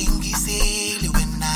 yingisile wena.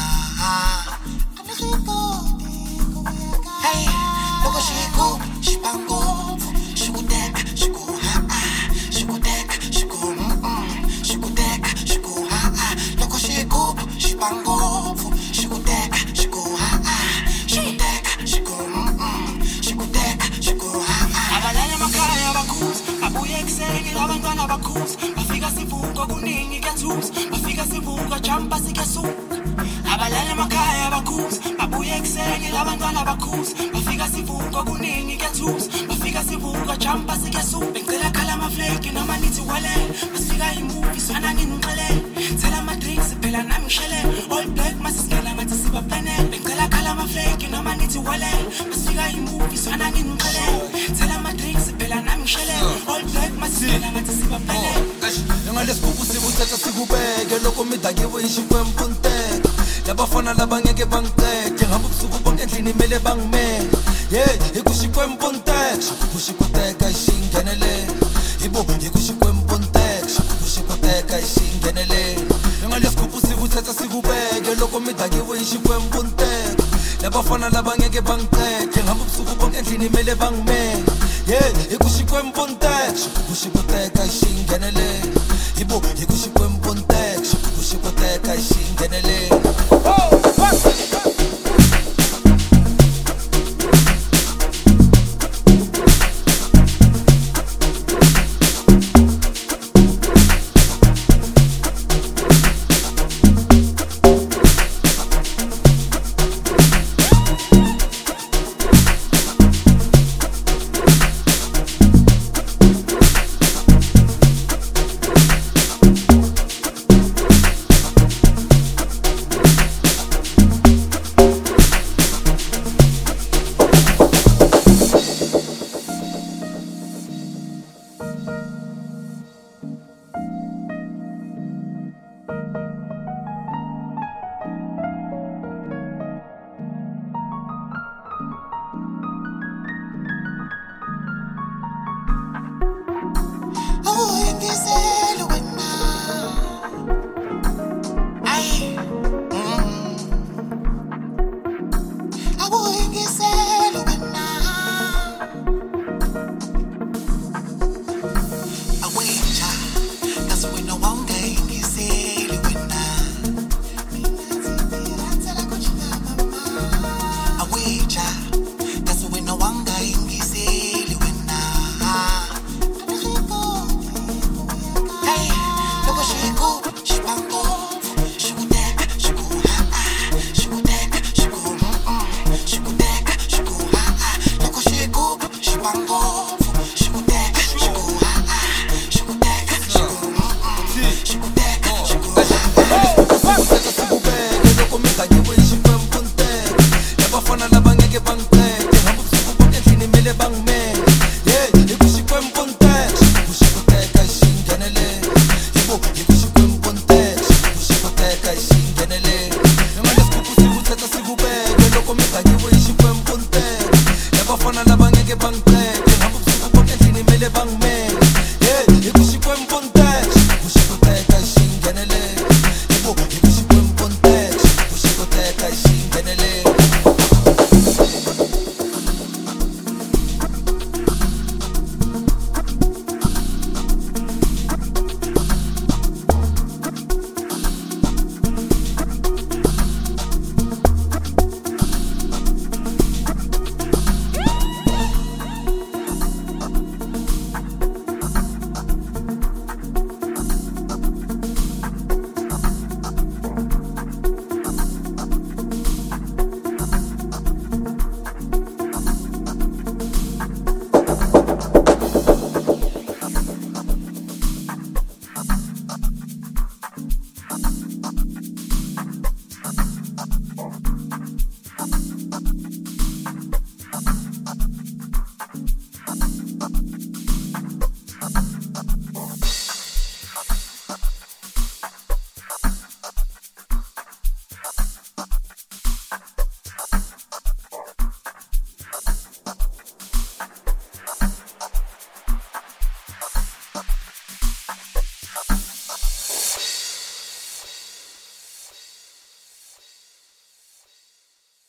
Hey, look at she go, she bango, she go deck, she go ha ah, she go deck, she go she go deck, she go ha ah. Look at she go, she bango, she go deck, she go ha ah, she go deck, she go she go deck, she go ha ah. Abalala makaya bakhuz, abuye ekseni labantwana bakhuz, bafika sivuka kuningi kuyathusa, bafika sivuka jumpa sikesuka. Abalala makaya bakhuz, abuye ekseni labantwana bakhuz, bafika sivuka kuningi kuyathusa, bafika sivuka jumpa sikesuka. Bengicela khala amaflake noma nithi walele, masifika imovie swana nginixelele, thela ama drinks phela nami ngishele, all black masisingela ngathi siba panel. Bengicela khala amaflake noma nithi walele, masifika imovie swana nginixelele, thela ama drinks phela nami ngishele, all black masisingela ngathi siba panel. Ngalesibuku sikuthatha sikubeke lokho midakiwe ishikwempunteka. Labafana labangeke bangiqede ngihamba ubusuku bonke endlini imele bangimele. Ikushikwempunteka, kushikuteka ishingenele. Ikushikwempunteka, kushikuteka ishingenele. Ngalesibuku sikuthatha sikubeke lokho midakiwe ishikwempunteka. Labafana labangeke bangiqede ngihamba ubusuku bonke endlini imele bangimele. Ikushikwempunteka, kushikuteka ishingenele. Ikushikwempunteka